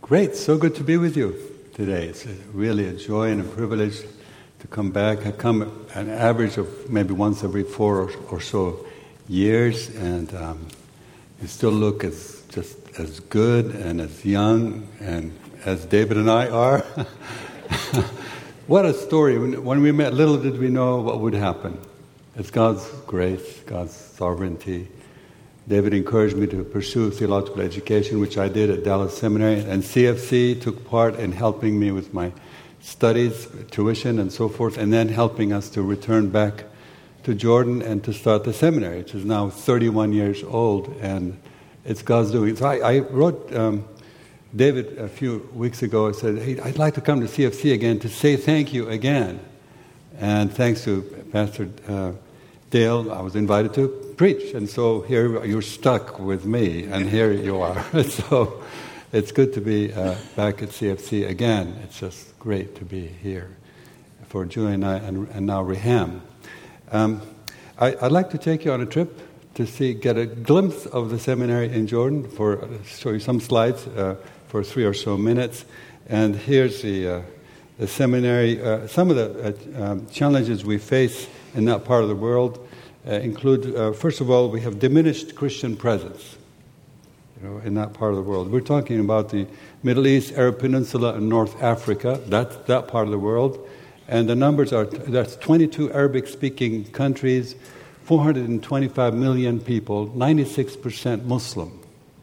Great, so good to be with you today. It's really a joy and a privilege to come back. I come an average of maybe once every 4 or so years, and you still look just as good and as young and as David and I are. What a story. When we met, little did we know what would happen. It's God's grace, God's sovereignty. David encouraged me to pursue theological education, which I did at Dallas Seminary, and CFC took part in helping me with my studies, tuition, and so forth, and then helping us to return back to Jordan and to start the seminary, which is now 31 years old, and it's God's doing. So I wrote David a few weeks ago. I said, hey, I'd like to come to CFC again to say thank you again. And thanks to Pastor Dale, I was invited to preach, and so here you're stuck with me, and here you are. So it's good to be back at CFC again. It's just great to be here for Julie and I, and now Reham. I'd like to take you on a trip to get a glimpse of the seminary in Jordan, show you some slides for 3 or so minutes. And here's the seminary. Some of the challenges we face in that part of the world include, first of all, we have diminished Christian presence, in that part of the world. We're talking about the Middle East, Arab Peninsula, and North Africa. That's that part of the world. And the numbers that's 22 Arabic-speaking countries, 425 million people, 96% Muslim.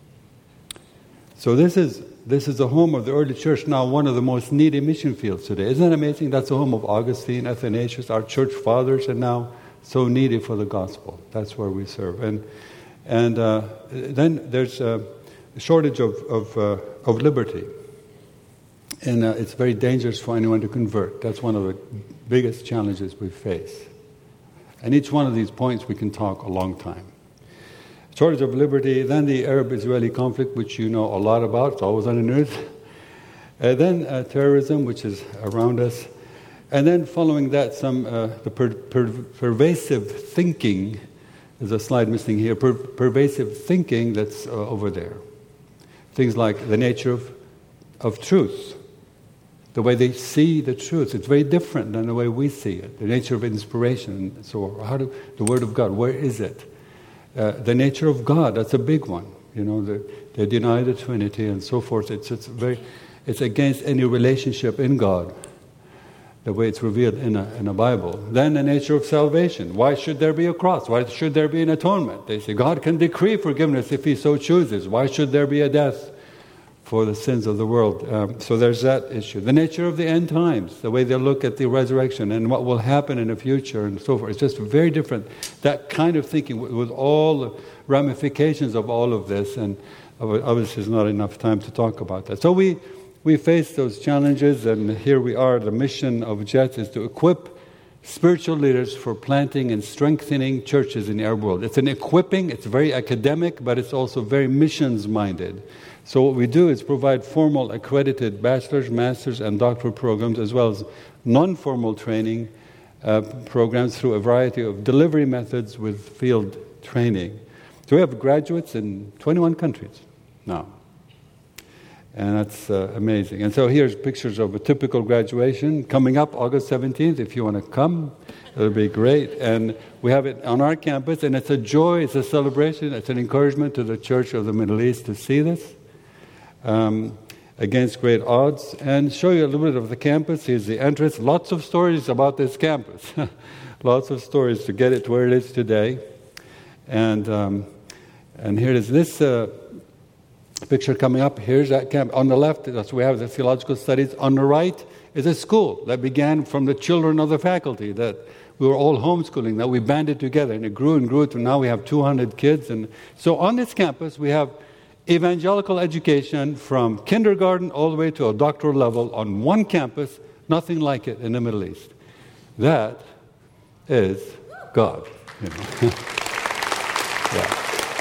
So this is the home of the early church, now one of the most needy mission fields today. Isn't that amazing? That's the home of Augustine, Athanasius, our church fathers, and now so needy for the gospel. That's where we serve. And then there's a shortage of liberty. And it's very dangerous for anyone to convert. That's one of the biggest challenges we face. And each one of these points we can talk a long time. Shortage of liberty, then the Arab-Israeli conflict, which you know a lot about. It's always on the news. Then terrorism, which is around us. And then following that, the pervasive thinking. There's a slide missing here. Pervasive thinking that's over there. Things like the nature of truth. The way they see the truth. It's very different than the way we see it. The nature of inspiration. So the Word of God, where is it? The nature of God, that's a big one. They deny the Trinity and so forth. It's against any relationship in God, the way it's revealed in a Bible. Then the nature of salvation. Why should there be a cross? Why should there be an atonement? They say God can decree forgiveness if He so chooses. Why should there be a death for the sins of the world? So there's that issue. The nature of the end times, the way they look at the resurrection and what will happen in the future and so forth. It's just very different. That kind of thinking with all the ramifications of all of this, and obviously there's not enough time to talk about that. So we face those challenges, and here we are. The mission of JET is to equip spiritual leaders for planting and strengthening churches in the Arab world. It's an equipping, it's very academic, but it's also very missions-minded. So what we do is provide formal accredited bachelor's, master's, and doctoral programs, as well as non-formal training programs through a variety of delivery methods with field training. So we have graduates in 21 countries now. And that's amazing. And so here's pictures of a typical graduation coming up August 17th. If you want to come, it'll be great. And we have it on our campus, and it's a joy, it's a celebration, it's an encouragement to the Church of the Middle East to see this against great odds. And show you a little bit of the campus. Here's the entrance. Lots of stories about this campus. Lots of stories to get it to where it is today. And here it is. This picture coming up. Here's that camp. On the left, that's where we have the theological studies. On the right is a school that began from the children of the faculty that we were all homeschooling, that we banded together, and it grew and grew to now we have 200 kids. And so on this campus we have evangelical education from kindergarten all the way to a doctoral level on one campus, nothing like it in the Middle East. That is God. Yeah.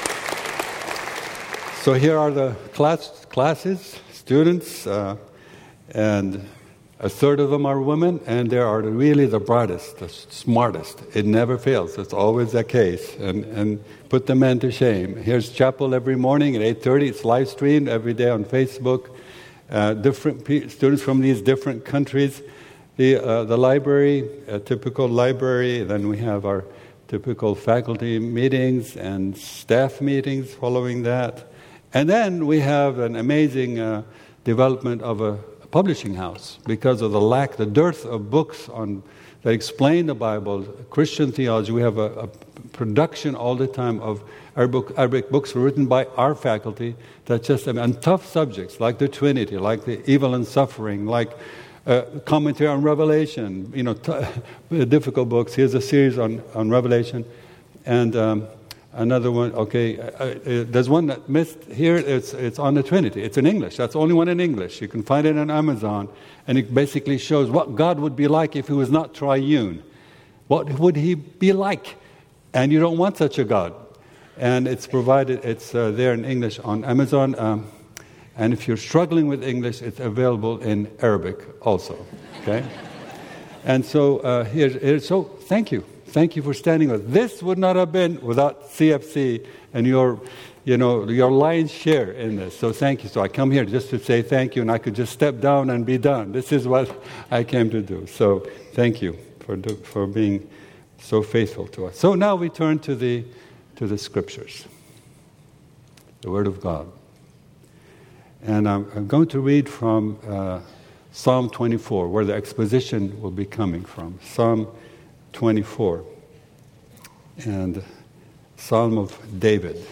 So here are the classes, students, and a third of them are women, and they are really the brightest, the smartest. It never fails. It's always the case. And put the men to shame. Here's chapel every morning at 8:30. It's live streamed every day on Facebook. students from these different countries. The library, a typical library. Then we have our typical faculty meetings and staff meetings following that. And then we have an amazing development of a publishing house because of the dearth of books that explain the Bible, Christian theology. We have a production all the time of Arabic books written by our faculty that on tough subjects like the Trinity, like the evil and suffering, like commentary on Revelation, difficult books. Here's a series on Revelation. And another one, there's one that missed here, it's on the Trinity. It's in English. That's the only one in English. You can find it on Amazon. And it basically shows what God would be like if he was not triune. What would he be like? And you don't want such a God. And it's provided, it's there in English on Amazon. And if you're struggling with English, it's available in Arabic also. Okay? And so so thank you. Thank you for standing with us. This would not have been without CFC and your lion's share in this. So thank you. So I come here just to say thank you, and I could just step down and be done. This is what I came to do. So thank you for being so faithful to us. So now we turn to the Scriptures, the Word of God. And I'm going to read from Psalm 24, where the exposition will be coming from. Psalm 24, and Psalm of David.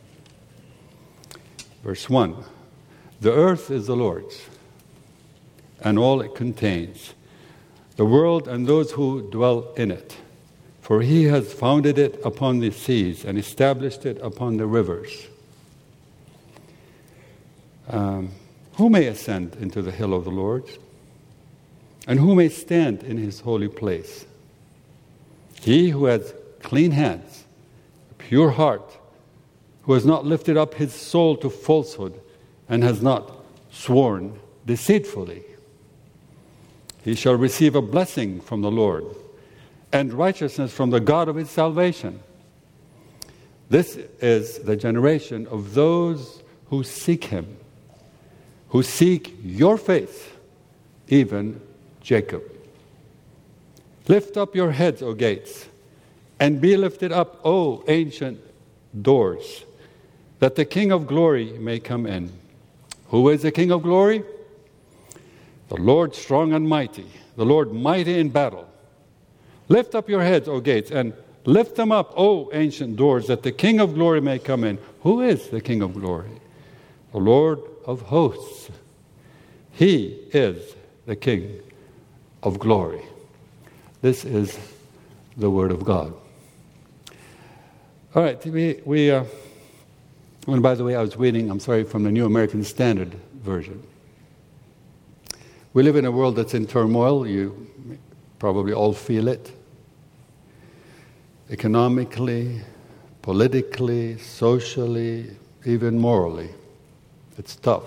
Verse 1, the earth is the Lord's, and all it contains, the world and those who dwell in it. For he has founded it upon the seas and established it upon the rivers. Who may ascend into the hill of the Lord? And who may stand in his holy place? He who has clean hands, a pure heart, who has not lifted up his soul to falsehood and has not sworn deceitfully. He shall receive a blessing from the Lord and righteousness from the God of his salvation. This is the generation of those who seek him, who seek your face, even Jacob. Lift up your heads, O gates, and be lifted up, O ancient doors, that the King of glory may come in. Who is the King of glory? The Lord strong and mighty, the Lord mighty in battle. Lift up your heads, O gates, and lift them up, O ancient doors, that the King of glory may come in. Who is the King of glory? The Lord of hosts. He is the King of glory. This is the Word of God. All right, and by the way, I was reading, from the New American Standard Version. We live in a world that's in turmoil. You probably all feel it. Economically, politically, socially, even morally. It's tough.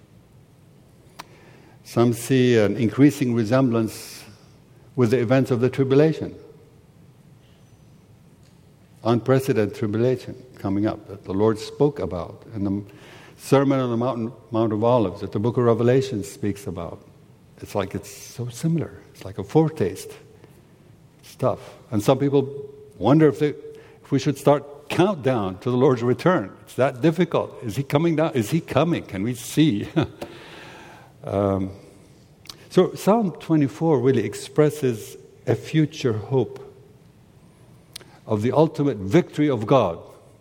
Some see an increasing resemblance with the events of the tribulation. Unprecedented tribulation coming up that the Lord spoke about in the Sermon on the Mount of Olives that the book of Revelation speaks about. It's like it's so similar. It's like a foretaste. It's tough. And some people wonder if we should start countdown to the Lord's return. It's that difficult. Is he coming down? Is he coming? Can we see? So Psalm 24 really expresses a future hope of the ultimate victory of God,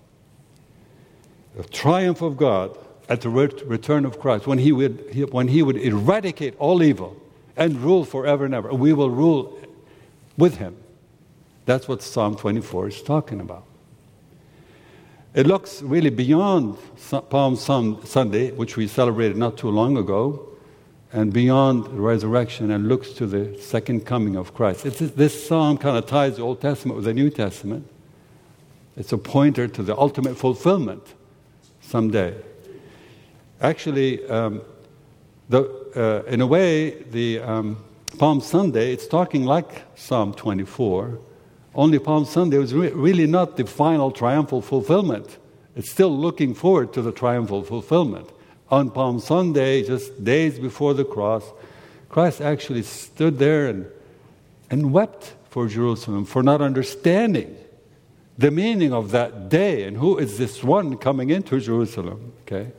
the triumph of God at the return of Christ, when he would eradicate all evil and rule forever and ever. We will rule with him. That's what Psalm 24 is talking about. It looks really beyond Palm Sunday, which we celebrated not too long ago, and beyond the resurrection, and looks to the second coming of Christ. This psalm kind of ties the Old Testament with the New Testament. It's a pointer to the ultimate fulfillment someday. Actually, in a way, the Palm Sunday, it's talking like Psalm 24, only Palm Sunday was really not the final triumphal fulfillment. It's still looking forward to the triumphal fulfillment on Palm Sunday, just days before the cross, Christ actually stood there and wept for Jerusalem, for not understanding the meaning of that day and who is this one coming into Jerusalem. Okay,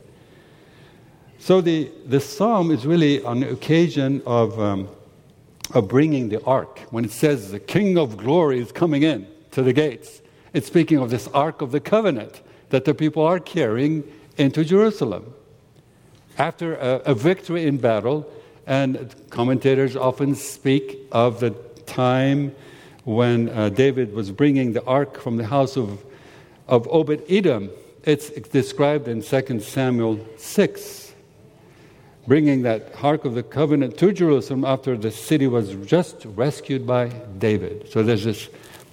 so the psalm is really on the occasion of bringing the ark. When it says the King of Glory is coming in to the gates, it's speaking of this Ark of the Covenant that the people are carrying into Jerusalem after a victory in battle. And commentators often speak of the time when David was bringing the ark from the house of Obed-Edom. It's described in 2 Samuel 6, bringing that Ark of the Covenant to Jerusalem after the city was just rescued by David. So there's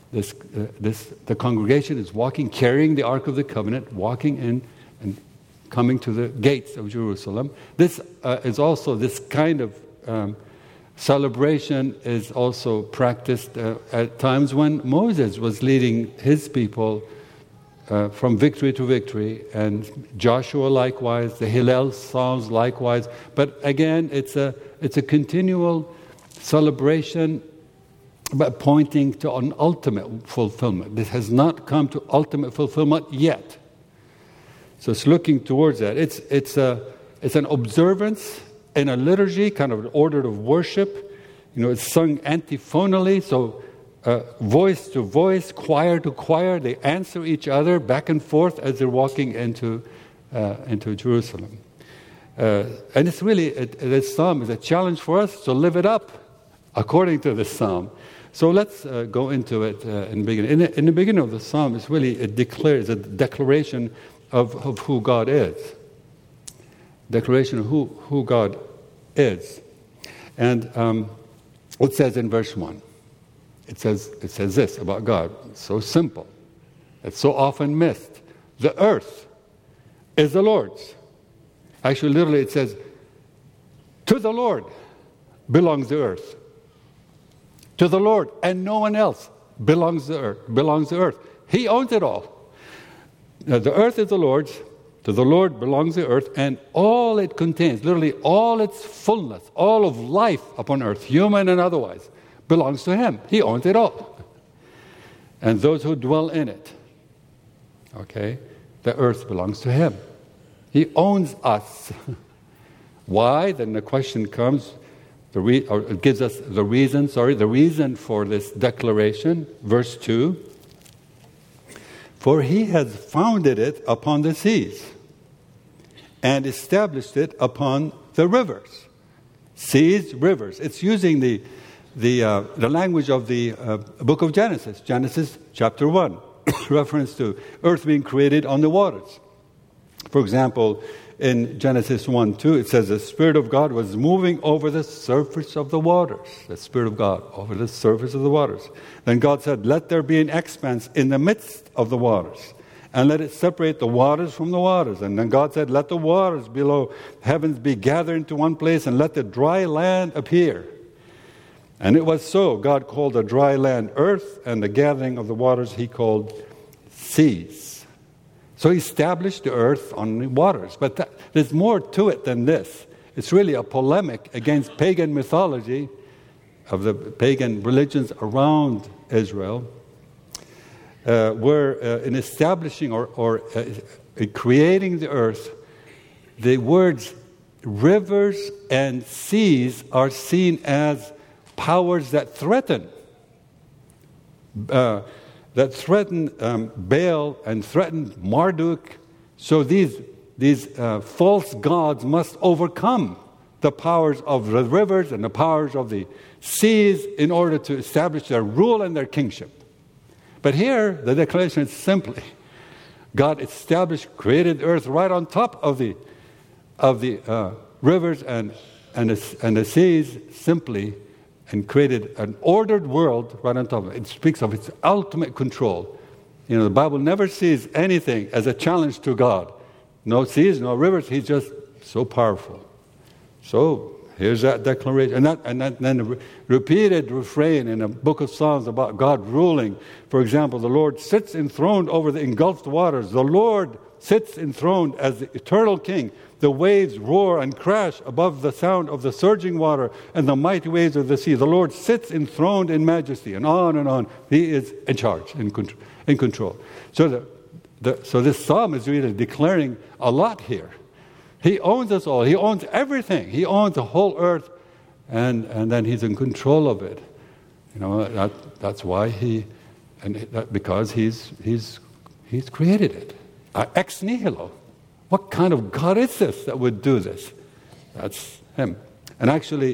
the congregation is walking, carrying the Ark of the Covenant, walking in and coming to the gates of Jerusalem. This is also this kind of celebration is also practiced at times when Moses was leading his people from victory to victory, and Joshua likewise, the Hillel Psalms likewise. But again, it's a continual celebration, but pointing to an ultimate fulfillment. This has not come to ultimate fulfillment yet. So it's looking towards that. It's an observance in a liturgy, kind of an order of worship. It's sung antiphonally, so voice to voice, choir to choir, they answer each other back and forth as they're walking into Jerusalem. And it's really, this psalm is a challenge for us to live it up according to this psalm. So let's go into it in the beginning. In the beginning of the psalm, it's really a declaration of who God is. Declaration of who God is. And it says in verse 1, it says this about God. It's so simple. It's so often missed. The earth is the Lord's. Actually, literally it says, to the Lord belongs the earth. To the Lord and no one else belongs the earth. He owns it all. Now, the earth is the Lord's. To the Lord belongs the earth and all it contains, literally all its fullness, all of life upon earth, human and otherwise, belongs to Him. He owns it all. And those who dwell in it, okay, the earth belongs to Him. He owns us. Why? Then the question comes, it gives us the reason for this declaration. Verse 2, for He has founded it upon the seas and established it upon the rivers. Seas, rivers. It's using the language of the book of Genesis. Genesis chapter 1. Reference to earth being created on the waters. For example, in Genesis 1:2, it says the Spirit of God was moving over the surface of the waters. The Spirit of God over the surface of the waters. Then God said, let there be an expanse in the midst of the waters, and let it separate the waters from the waters. And then God said, let the waters below heavens be gathered into one place, and let the dry land appear. And it was so. God called the dry land earth, and the gathering of the waters He called seas. So He established the earth on the waters. But there's more to it than this. It's really a polemic against pagan mythology of the pagan religions around Israel, where in establishing or creating the earth, the words rivers and seas are seen as powers that threaten. Baal and threaten Marduk. So these false gods must overcome the powers of the rivers and the powers of the seas in order to establish their rule and their kingship. But here, the declaration is simply, God created the earth right on top of the rivers and the seas simply, and created an ordered world right on top of it. It speaks of its ultimate control. The Bible never sees anything as a challenge to God. No seas, no rivers. He's just so powerful. So Here's that declaration. And then a repeated refrain in a book of Psalms about God ruling. For example, the Lord sits enthroned over the engulfed waters. The Lord sits enthroned as the eternal King. The waves roar and crash above the sound of the surging water and the mighty waves of the sea. The Lord sits enthroned in majesty, and on and on. He is in charge, in control. So this psalm is really declaring a lot here. He owns us all. He owns everything. He owns the whole earth, and then He's in control of it. You know, that's why because He's created it. Ex nihilo. What kind of God is this that would do this? That's Him. And actually,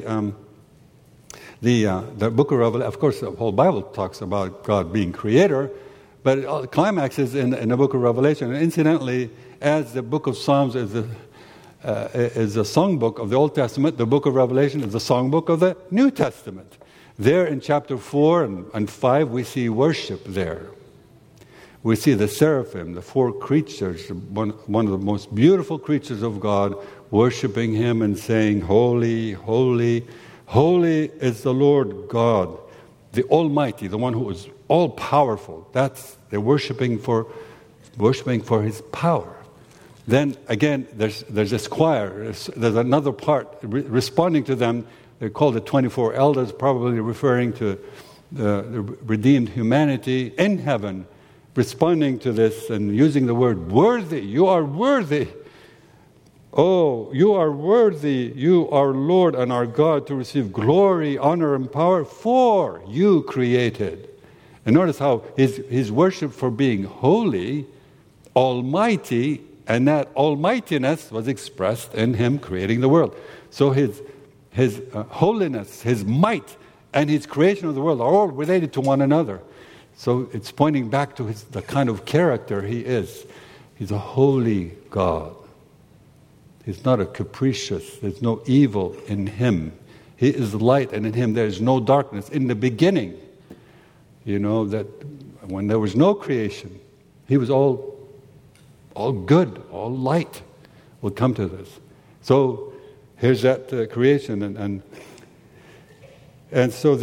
the book of Revelation, of course, the whole Bible talks about God being creator, but the climax is in the book of Revelation. And incidentally, as the book of Psalms is a songbook of the Old Testament, the book of Revelation is the songbook of the New Testament. There in chapter 4 and 5, we see worship there. We see the seraphim, the four creatures, one of the most beautiful creatures of God, worshiping Him and saying, "Holy, holy, holy is the Lord God, the Almighty, the one who is all-powerful." They're worshiping for His power. Then again, there's this choir. There's another part responding to them. They're called the 24 elders, probably referring to the redeemed humanity in heaven, responding to this and using the word worthy. You are worthy. Oh, you are worthy, you are Lord and our God, to receive glory, honor, and power, for you created. And notice how his worship for being holy, almighty, and that almightiness was expressed in Him creating the world. So his holiness, His might, and His creation of the world are all related to one another. So it's pointing back to the kind of character He is. He's a holy God. He's not a capricious. There's no evil in Him. He is light, and in Him there is no darkness. In the beginning, you know, that when there was no creation, He was all good, all light. We'll come to this. So here's that creation, and so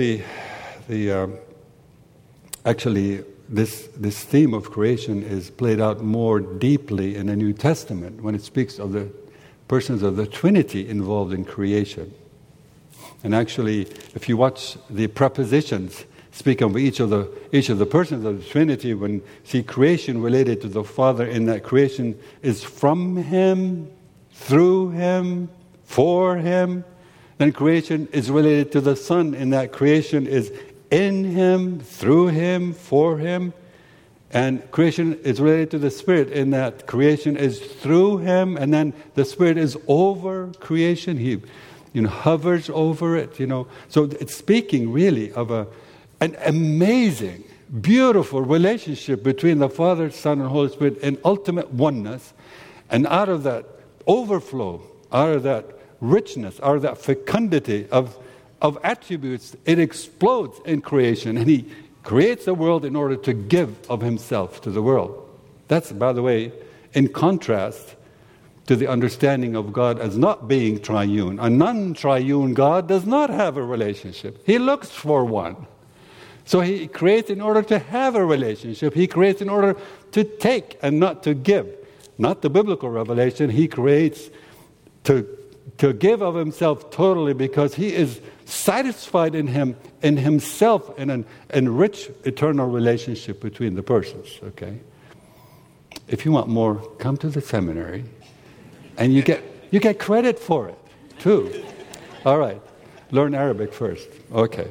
actually, this theme of creation is played out more deeply in the New Testament when it speaks of the persons of the Trinity involved in creation. And actually, if you watch the prepositions speak of each of the persons of the Trinity, when you see creation related to the Father, in that creation is from Him, through Him, for Him. Then creation is related to the Son, in that creation is in Him, through Him, for Him. And creation is related to the Spirit, in that creation is through Him, and then the Spirit is over creation. He hovers over it, So it's speaking really of an amazing, beautiful relationship between the Father, Son, and Holy Spirit in ultimate oneness. And out of that overflow, out of that richness, out of that fecundity of attributes, it explodes in creation, and He creates the world in order to give of Himself to the world. That's, by the way, in contrast to the understanding of God as not being triune. A non-triune God does not have a relationship. He looks for one. So He creates in order to have a relationship. He creates in order to take and not to give. Not the biblical revelation. He creates to give of Himself totally, because He is satisfied in Himself in an enriched eternal relationship between the persons. Okay, if you want more, come to the seminary, and you get credit for it too. All right, learn Arabic first. Okay.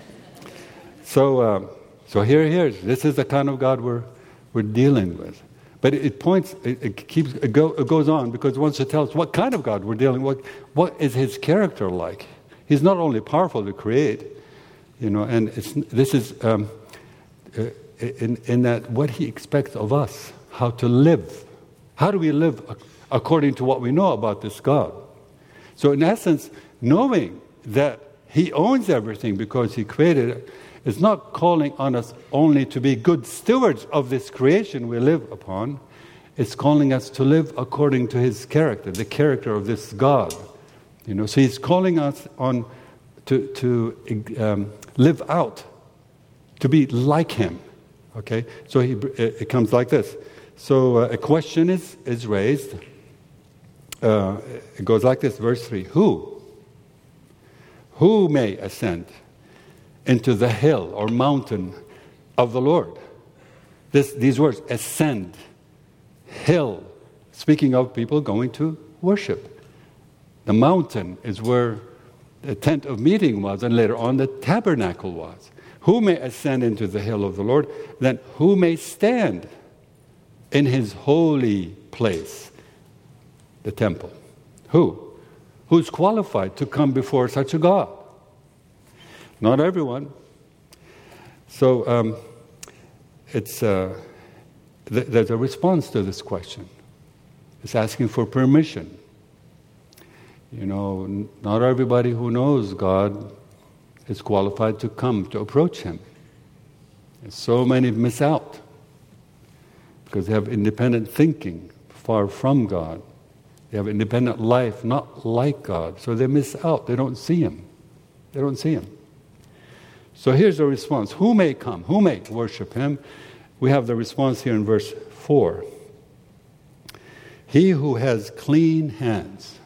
So this is the kind of God we're dealing with. But it goes on, because it wants to tell us what kind of God we're dealing with. What is His character like? He's not only powerful to create, and this is in that what He expects of us, how to live. How do we live according to what we know about this God? So in essence, knowing that He owns everything because He created it, is not calling on us only to be good stewards of this creation we live upon. It's calling us to live according to His character, the character of this God. So He's calling us on to live out, to be like Him. Okay, so it comes like this. So a question is raised. It goes like this, verse 3. Who may ascend into the hill or mountain of the Lord? These words, ascend, hill, speaking of people going to worship. The mountain is where the tent of meeting was, and later on the tabernacle was. Who may ascend into the hill of the Lord? Then who may stand in His holy place, the temple? Who's qualified to come before such a God? Not everyone. So there's a response to this question. It's asking for permission. Not everybody who knows God is qualified to come to approach Him. And so many miss out because they have independent thinking far from God. They have independent life not like God. So they miss out. They don't see Him. So here's the response. Who may come? Who may worship Him? We have the response here in verse 4. He who has clean hands.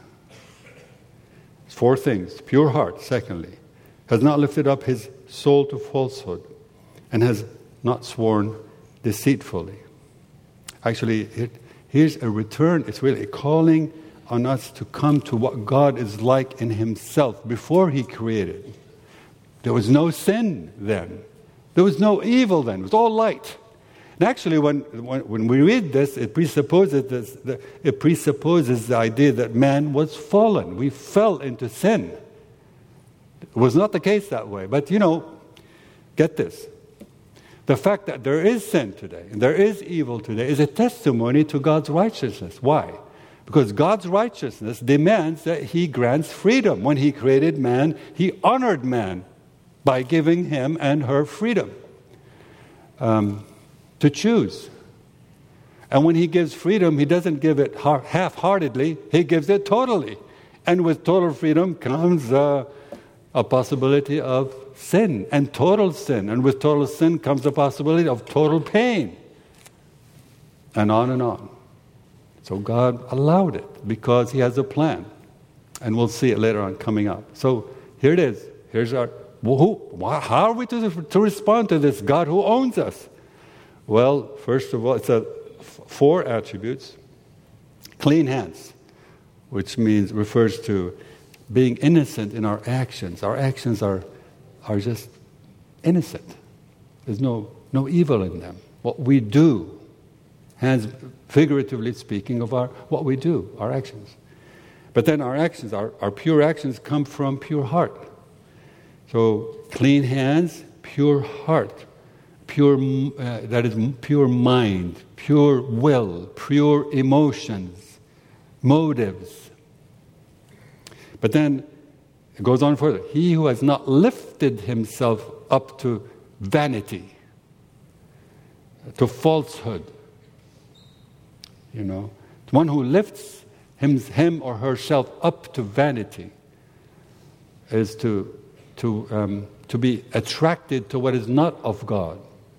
4 things. Pure heart, secondly. Has not lifted up his soul to falsehood, and has not sworn deceitfully. Actually, here's a return. It's really a calling on us to come to what God is like in Himself before He created. There was no sin then. There was no evil then. It was all light. And actually, when we read this, it presupposes the idea that man was fallen. We fell into sin. It was not the case that way. But get this. The fact that there is sin today, and there is evil today, is a testimony to God's righteousness. Why? Because God's righteousness demands that He grants freedom. When He created man, He honored man by giving him and her freedom to choose. And when He gives freedom, He doesn't give it half-heartedly. He gives it totally. And with total freedom comes a possibility of sin, and total sin. And with total sin comes the possibility of total pain. And on and on. So God allowed it because He has a plan. And we'll see it later on coming up. So here it is. Here's our... how are we to respond to this God who owns us? Well, first of all, it's 4 attributes. Clean hands, which refers to being innocent in our actions. Our actions are just innocent. There's no evil in them. What we do, hands figuratively speaking of what we do, our actions. But then our actions, our pure actions come from pure heart. So clean hands, pure heart, that is pure mind, pure will, pure emotions, motives. But then it goes on further. He who has not lifted himself up to vanity, to falsehood. The one who lifts him or herself up to vanity is to be attracted to what is not of God,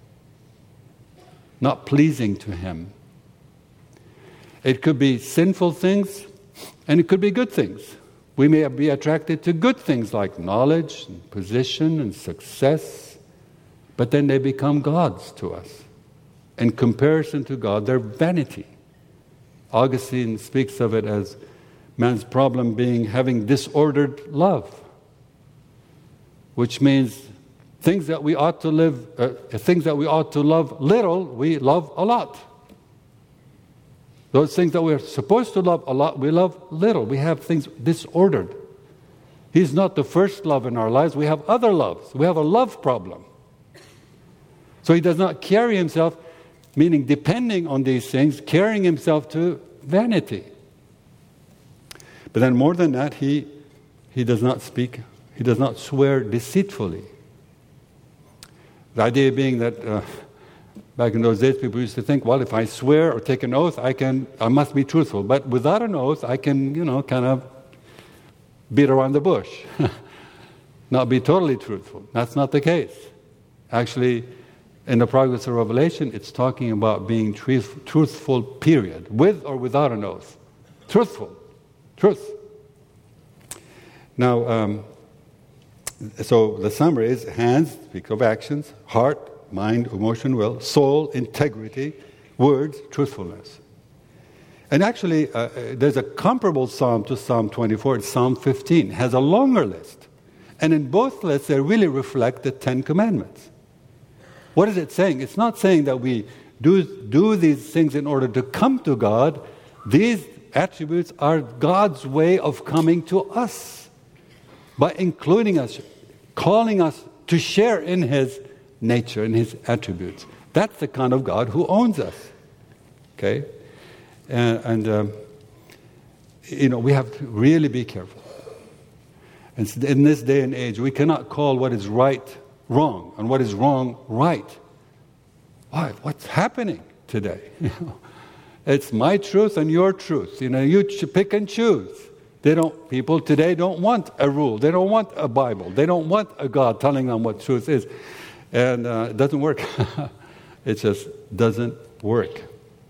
not pleasing to Him. It could be sinful things, and it could be good things. We may be attracted to good things like knowledge and position and success, but then they become gods to us. In comparison to God, they're vanity. Augustine speaks of it as man's problem being having disordered love, which means things that we ought to love little, we love a lot. Those things that we're supposed to love a lot, we love little. We have things disordered. He's not the first love in our lives. We have other loves. We have a love problem. So He does not carry Himself, meaning depending on these things, carrying Himself to vanity. But then more than that, He does not speak, He does not swear deceitfully. The idea being that back in those days, people used to think, well, if I swear or take an oath, I must be truthful. But without an oath, I can, kind of beat around the bush, not be totally truthful. That's not the case. Actually, in the Progress of Revelation, it's talking about being truthful, period, with or without an oath. Truthful. Truth. Now, so the summary is hands, speak of actions, heart, mind, emotion, will, soul, integrity, words, truthfulness. And actually, there's a comparable psalm to Psalm 24. It's Psalm 15. It has a longer list. And in both lists, they really reflect the Ten Commandments. What is it saying? It's not saying that we do these things in order to come to God. These attributes are God's way of coming to us by including us, calling us to share in His nature and His attributes. That's the kind of God who owns us. Okay? And we have to really be careful. And in this day and age, we cannot call what is right wrong and what is wrong right. Why? What's happening today? It's my truth and your truth. You pick and choose. People today don't want a rule. They don't want a Bible. They don't want a God telling them what truth is. And it doesn't work. It just doesn't work.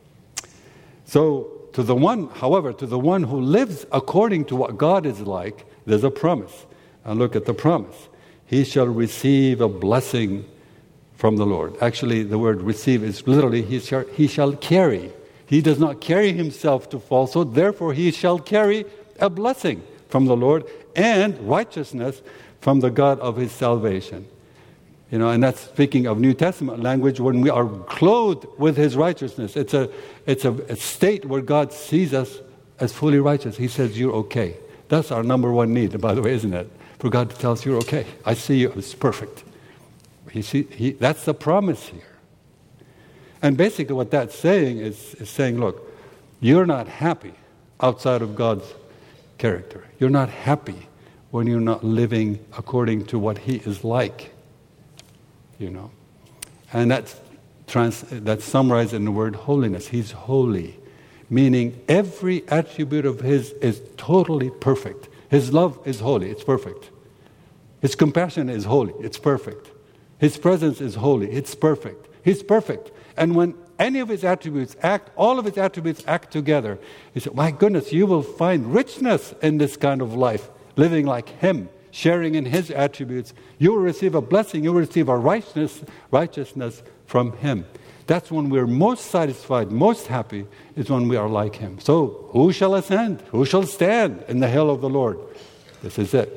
So, to the one who lives according to what God is like, there's a promise. And look at the promise. He shall receive a blessing from the Lord. Actually, the word receive is literally, he shall carry. He does not carry himself to falsehood, therefore he shall carry a blessing from the Lord and righteousness from the God of his salvation. And that's speaking of New Testament language when we are clothed with his righteousness. It's a state where God sees us as fully righteous. He says, you're okay. That's our number one need, by the way, isn't it? For God to tell us, you're okay. I see you. It's perfect. That's the promise here. And basically what that's saying is saying, look, you're not happy outside of God's character. You're not happy when you're not living according to what he is like. And that's summarized in the word holiness. He's holy, meaning every attribute of his is totally perfect. His love is holy, it's perfect. His compassion is holy, it's perfect. His presence is holy, it's perfect. He's perfect. And when any of his attributes all of his attributes act together, you say, my goodness, you will find richness in this kind of life, living like him, sharing in his attributes. You will receive a blessing, you will receive a righteousness from him. That's when we're most satisfied, most happy, is when we are like him. So, who shall ascend? Who shall stand in the hill of the Lord? This is it.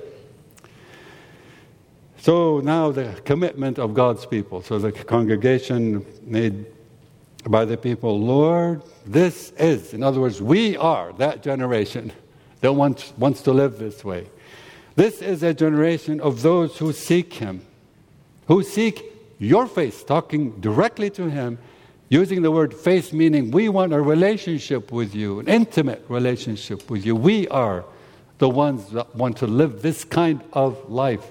So now the commitment of God's people. So the congregation made by the people, Lord, this is, in other words, we are that generation that wants to live this way. This is a generation of those who seek him, who seek your face, talking directly to him, using the word face, meaning we want a relationship with you, an intimate relationship with you. We are the ones that want to live this kind of life.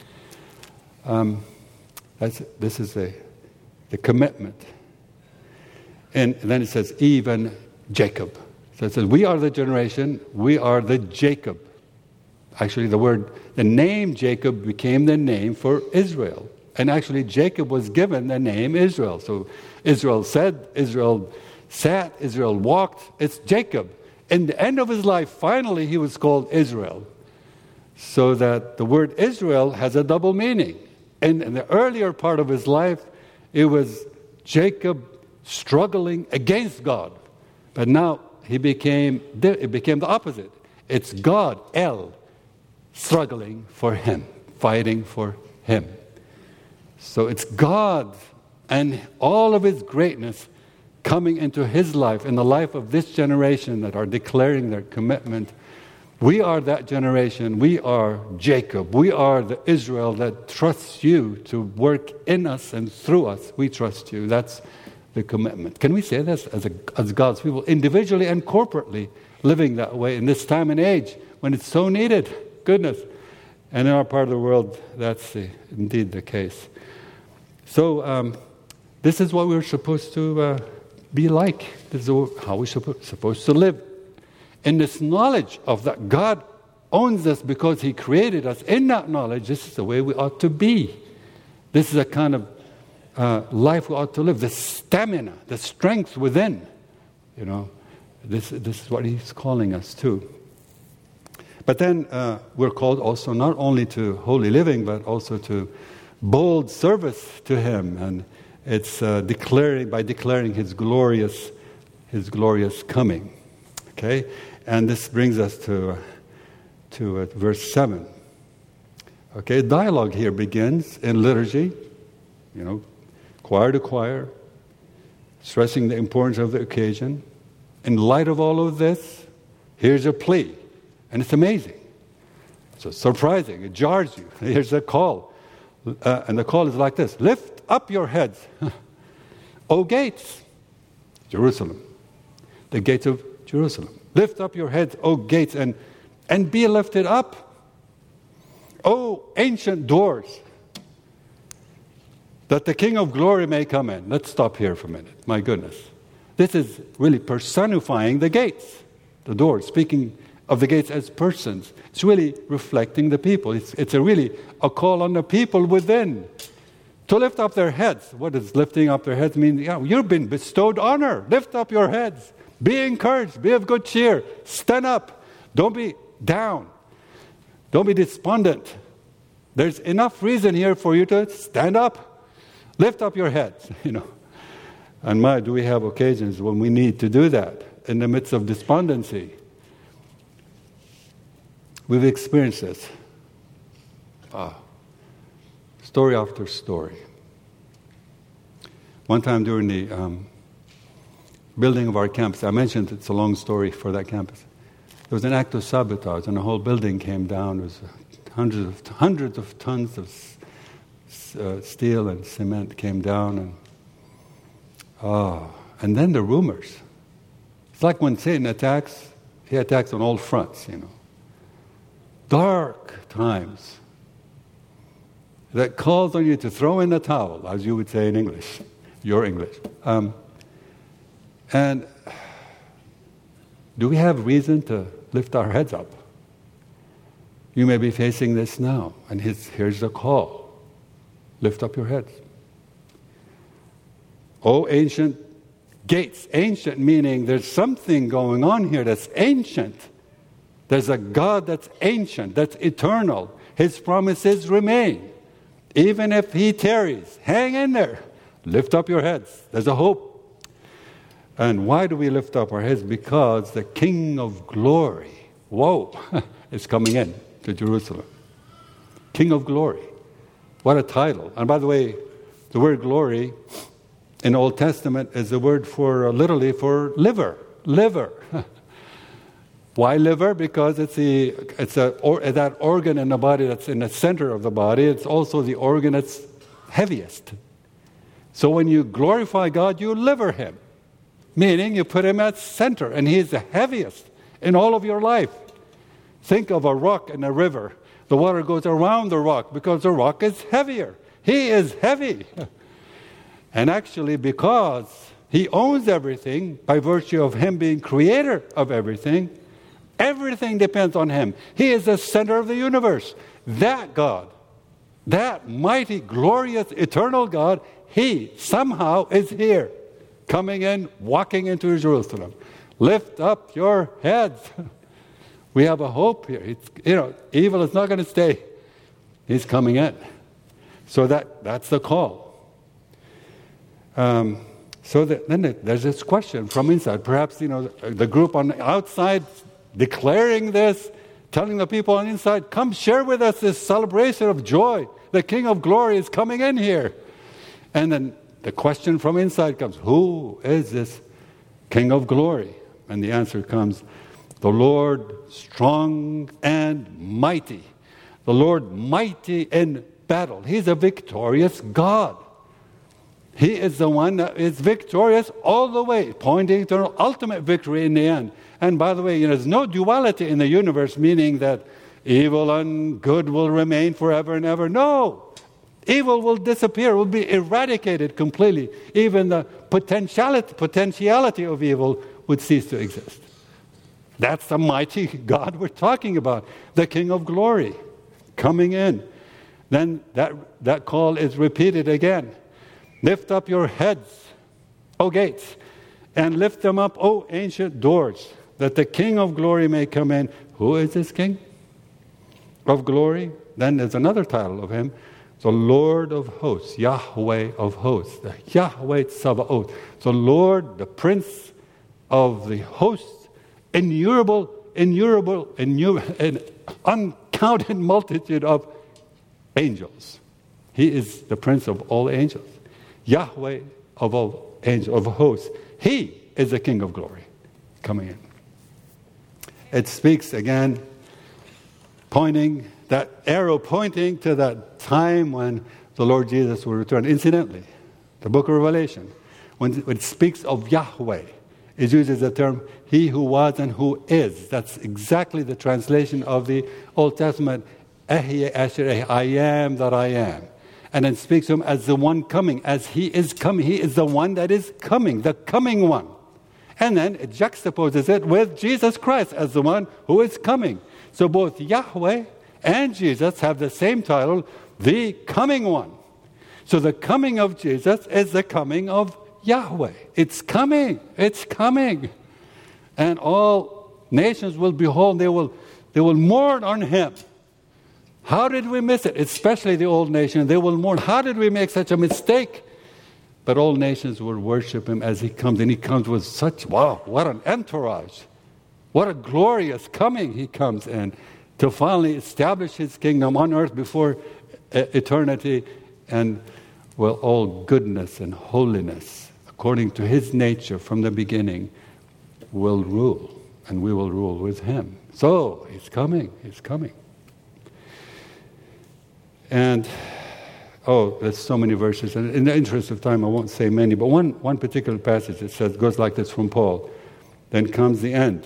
This is the commitment. And then it says, even Jacob. So it says, we are the generation, we are the Jacob. Actually, the name Jacob became the name for Israel. And actually, Jacob was given the name Israel. So Israel said, Israel sat, Israel walked. It's Jacob. In the end of his life, finally, he was called Israel. So that the word Israel has a double meaning. And in the earlier part of his life, it was Jacob struggling against God. But now it became the opposite. It's God, El, struggling for him, fighting for him. So it's God and all of his greatness coming into his life, in the life of this generation that are declaring their commitment. We are that generation. We are Jacob. We are the Israel that trusts you to work in us and through us. We trust you. That's the commitment. Can we say this as God's people, individually and corporately, living that way in this time and age when it's so needed? Goodness. And in our part of the world, that's indeed the case. So this is what we're supposed to be like. This is how we're supposed to live. In this knowledge of that God owns us because He created us in that knowledge, this is the way we ought to be. This is a kind of life we ought to live. The stamina, the strength within. This is what He's calling us to. But then we're called also not only to holy living, but also to bold service to Him. And it's declaring His glorious coming. Okay? And this brings us to verse 7. Okay, dialogue here begins in liturgy, choir to choir, stressing the importance of the occasion. In light of all of this, here's a plea, and it's amazing. It's surprising, it jars you. Here's a call, and the call is like this: lift up your heads, O gates, Jerusalem, the gates of Jerusalem. Lift up your heads, O gates, and be lifted up, O ancient doors, that the King of glory may come in. Let's stop here for a minute. My goodness. This is really personifying the gates, the doors, speaking of the gates as persons. It's really reflecting the people. It's really a call on the people within to lift up their heads. What does lifting up their heads mean? You've been bestowed honor. Lift up your heads. Be encouraged. Be of good cheer. Stand up. Don't be down. Don't be despondent. There's enough reason here for you to stand up. Lift up your heads, And do we have occasions when we need to do that in the midst of despondency? We've experienced this. Story after story. One time during the building of our campus, I mentioned it's a long story for that campus. There was an act of sabotage, and the whole building came down. There was hundreds of tons of steel and cement came down, and then the rumors. It's like when Satan attacks, he attacks on all fronts, Dark times that calls on you to throw in the towel, as you would say in English, your English. And do we have reason to lift our heads up? You may be facing this now, and here's the call. Lift up your heads. O ancient gates. Ancient meaning there's something going on here that's ancient. There's a God that's ancient, that's eternal. His promises remain. Even if He tarries, hang in there. Lift up your heads. There's a hope. And why do we lift up our heads? Because the King of glory, is coming in to Jerusalem. King of glory. What a title. And by the way, the word glory in the Old Testament is the word literally for liver. Liver. Why liver? Because it's that organ in the body that's in the center of the body. It's also the organ that's heaviest. So when you glorify God, you liver Him. Meaning you put Him at center, and He is the heaviest in all of your life. Think of a rock in a river. The water goes around the rock because the rock is heavier. He is heavy. And actually, because He owns everything, by virtue of Him being creator of everything depends on Him. He is the center of the universe. That God, that mighty, glorious, eternal God, He somehow is here, coming in, walking into Jerusalem. Lift up your heads. We have a hope here. Evil is not going to stay. He's coming in. So that's the call. Then there's this question from inside. Perhaps, the group on the outside declaring this, telling the people on the inside, come share with us this celebration of joy. The King of glory is coming in here. And then the question from inside comes, who is this King of glory? And the answer comes, the Lord strong and mighty. The Lord mighty in battle. He's a victorious God. He is the one that is victorious all the way, pointing to an ultimate victory in the end. And by the way, there's no duality in the universe, meaning that evil and good will remain forever and ever. No! Evil will disappear, will be eradicated completely. Even the potentiality of evil would cease to exist. That's the mighty God we're talking about, the King of glory coming in. Then that call is repeated again. Lift up your heads, O gates, and lift them up, O ancient doors, that the King of glory may come in. Who is this King of glory? Then there's another title of him, the Lord of hosts, Yahweh of hosts, the Yahweh Tsabaoth, the Lord, the Prince of the hosts, innumerable, an uncounted multitude of angels. He is the Prince of all angels, Yahweh of all angels, of hosts. He is the King of glory coming in. It speaks again, that arrow pointing to that time when the Lord Jesus will return. Incidentally, the book of Revelation, when it speaks of Yahweh, it uses the term, He who was and who is. That's exactly the translation of the Old Testament, Ehyeh Asher Ehyeh, I am that I am. And then speaks to Him as the one coming, as He is coming. He is the one that is coming, the coming one. And then it juxtaposes it with Jesus Christ as the one who is coming. So both Yahweh and Jesus have the same title, the coming one. So the coming of Jesus is the coming of Yahweh. It's coming. It's coming. And all nations will behold, they will mourn on Him. How did we miss it? Especially the old nation. They will mourn. How did we make such a mistake? But all nations will worship Him as He comes. And He comes with such, wow, what an entourage. What a glorious coming He comes in to finally establish His kingdom on earth before eternity, and well, all goodness and holiness, according to His nature from the beginning, will rule, and we will rule with Him. So, He's coming, He's coming. And, there's so many verses, and in the interest of time I won't say many, but one particular passage it says, goes like this from Paul. Then comes the end,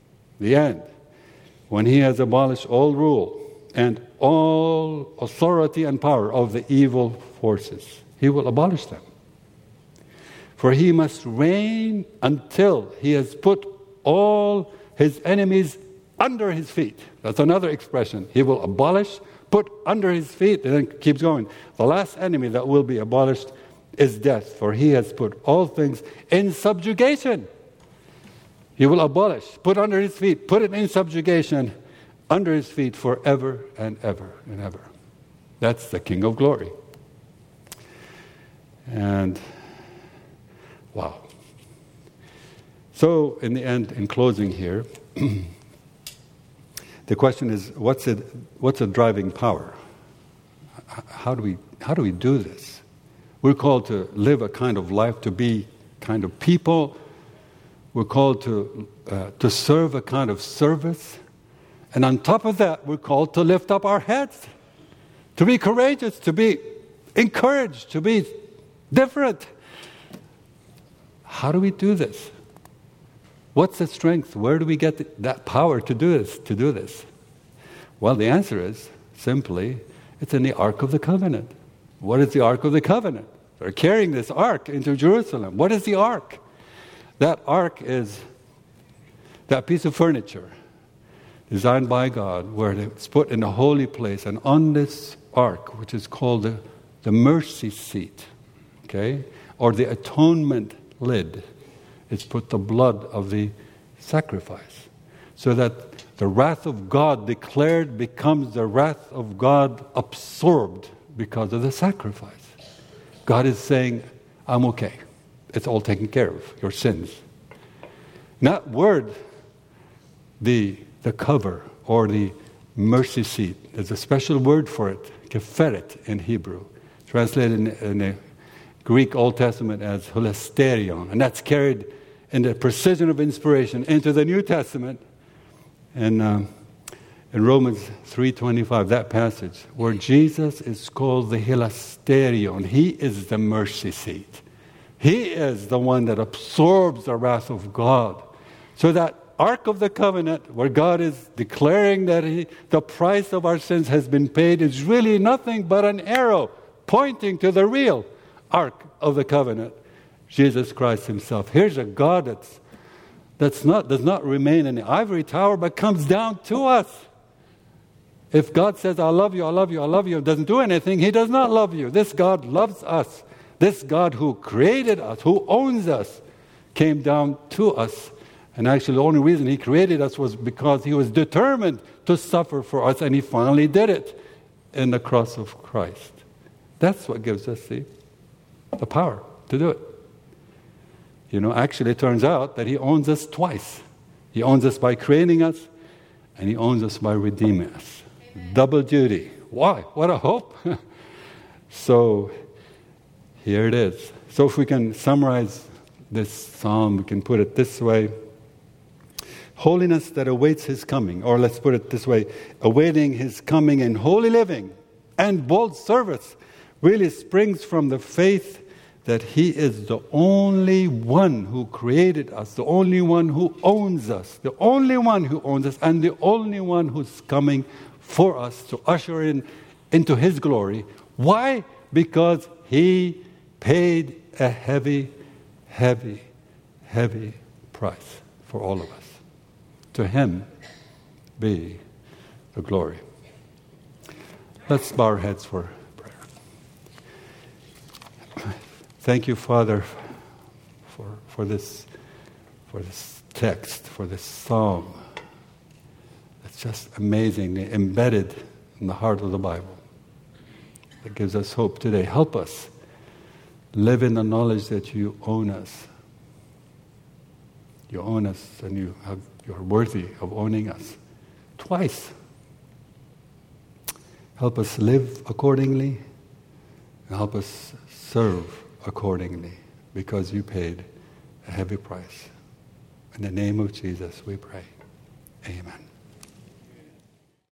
when He has abolished all rule and all authority and power of the evil forces. He will abolish them. For He must reign until He has put all His enemies under His feet. That's another expression. He will abolish, put under His feet, and then keeps going. The last enemy that will be abolished is death, for He has put all things in subjugation. He will abolish, put under His feet, put it in subjugation, under His feet forever and ever and ever. That's the King of glory. And, wow. So, in the end, in closing here, the question is, what's a driving power? How do we do this? We're called to live a kind of life, to be kind of people. We're called to serve a kind of service. And on top of that, we're called to lift up our heads, to be courageous, to be encouraged, to be different. How do we do this? What's the strength? Where do we get that power to do this? Well, the answer is simply, it's in the Ark of the Covenant. What is the Ark of the Covenant? They're carrying this Ark into Jerusalem. What is the Ark? That Ark is that piece of furniture designed by God, where it's put in a holy place, and on this Ark, which is called the mercy seat, okay, or the atonement lid, is put the blood of the sacrifice, so that the wrath of God declared becomes the wrath of God absorbed because of the sacrifice. God is saying, I'm okay. It's all taken care of, your sins. That word, the cover or the mercy seat, there's a special word for it, keferet in Hebrew, translated in the Greek Old Testament as hilasterion, and that's carried in the precision of inspiration into the New Testament. And in Romans 3:25, that passage, where Jesus is called the hilasterion, He is the mercy seat. He is the one that absorbs the wrath of God. So that Ark of the Covenant, where God is declaring that the price of our sins has been paid, is really nothing but an arrow pointing to the real Ark of the Covenant, Jesus Christ Himself. Here's a God that's does not remain in the ivory tower, but comes down to us. If God says, I love you, I love you, I love you, and doesn't do anything, He does not love you. This God loves us. This God who created us, who owns us, came down to us. And actually the only reason He created us was because He was determined to suffer for us, and He finally did it in the cross of Christ. That's what gives us the power to do it. Actually it turns out that He owns us twice. He owns us by creating us, and He owns us by redeeming us. Amen. Double duty. Why? What a hope. So here it is. So if we can summarize this psalm, we can put it this way. Holiness that awaits His coming, or let's put it this way, awaiting His coming in holy living and bold service really springs from the faith that He is the only one who created us, the only one who owns us, the only one who owns us, and the only one who's coming for us to usher into His glory. Why? Because He paid a heavy, heavy, heavy price for all of us. To Him be the glory. Let's bow our heads for prayer. Thank you, Father, for this text, for this song. It's just amazingly embedded in the heart of the Bible. It gives us hope today. Help us live in the knowledge that You own us. You own us, and You're worthy of owning us twice. Help us live accordingly, and help us serve accordingly, because You paid a heavy price. In the name of Jesus we pray. Amen.